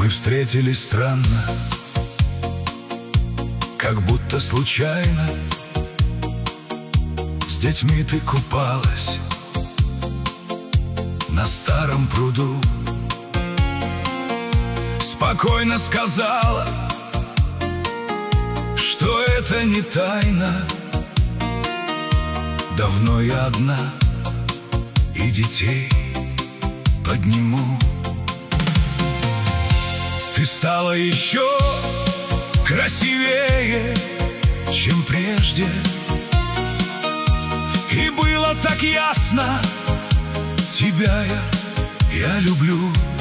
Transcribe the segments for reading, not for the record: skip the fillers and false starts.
Мы встретились странно, как будто случайно. С детьми ты купалась на старом пруду. Спокойно сказала, что это не тайна. Давно я одна, и детей подниму. Ты стала еще красивее, чем прежде, и было так ясно: тебя я люблю.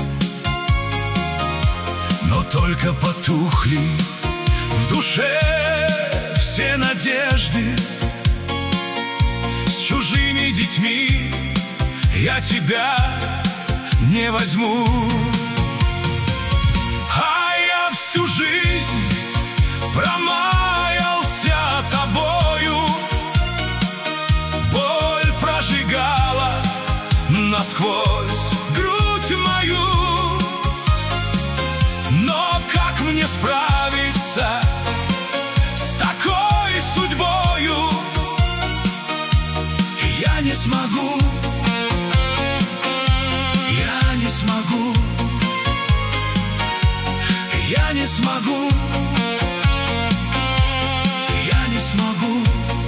Но только потухли в душе все надежды. С чужими детьми я тебя не возьму. А я всю жизнь промаялся тобою. Боль прожигала насквозь грудь мою. Но как мне справиться с такой судьбою? Я не смогу, я не смогу, я не смогу, я не смогу.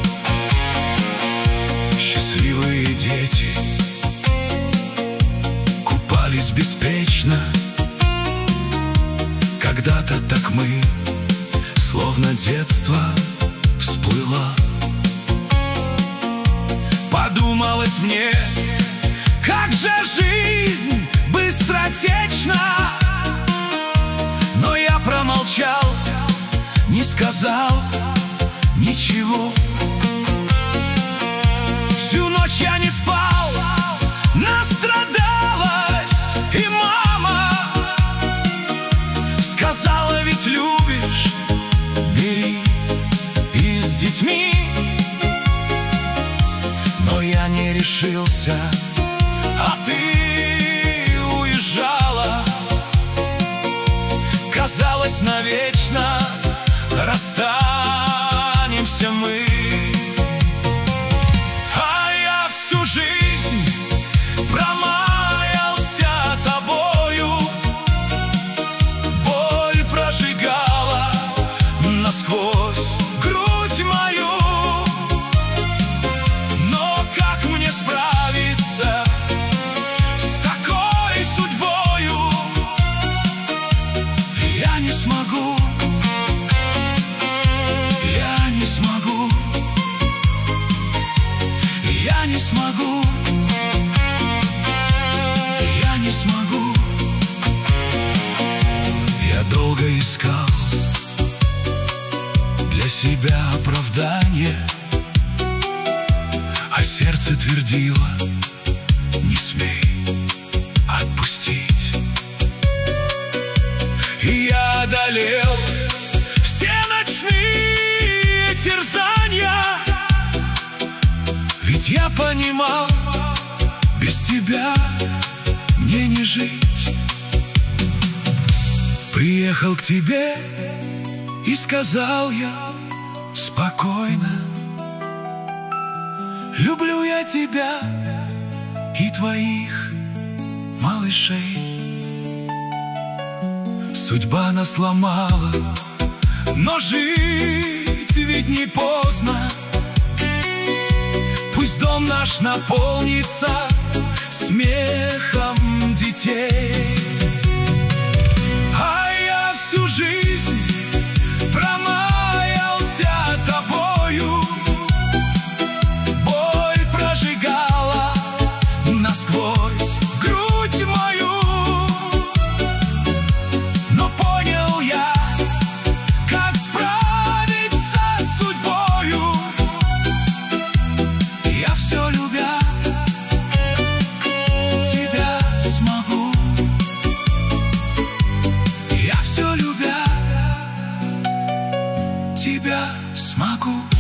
Счастливые дети купались беспечно. Когда-то так мы, словно детство всплыло. Подумалось мне, как же жизнь быстротечна. Но я промолчал, не сказал ничего. Всю ночь я не спал, настрадалась, и мама сказала: ведь любишь, бери и с детьми. Но я не решился, а ты уезжала. Казалось, навечно расстанемся мы. А я всю жизнь промаялся тобою. Боль прожигала насквозь грудь мою. Но как мне справиться с такой судьбою? Я не смогу, я не смогу, я не смогу, я не смогу. Я долго искал для себя оправдание, а сердце твердило: не смей отпустить. И я одолел все ночные терзания, ведь я понимал, без тебя мне не жить. Приехал к тебе и сказал я спокойно: люблю я тебя и твоих малышей. Судьба нас сломала, но жить ведь не поздно. Пусть дом наш наполнится смехом детей. А я всю жизнь промаялся тобою. Боль прожигала насквозь грудь мою. Но понял я, как справиться с судьбою. Я все любя тебя смогу. Я все любя тебя смогу.